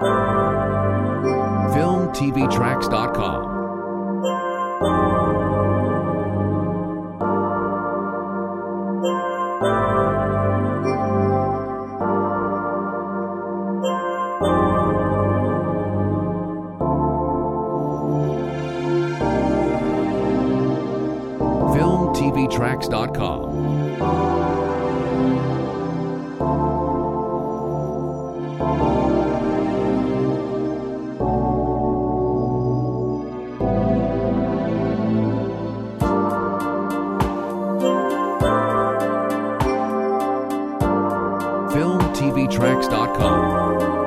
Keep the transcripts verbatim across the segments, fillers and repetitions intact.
film t v tracks dot com. film t v tracks dot com. film t v tracks dot com.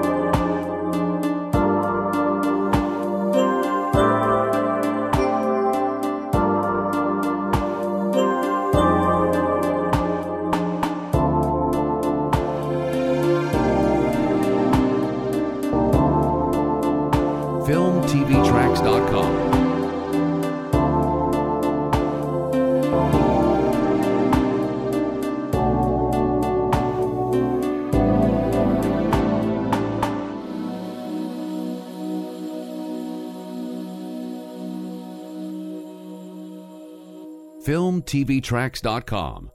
film t v tracks dot com. film t v tracks dot com.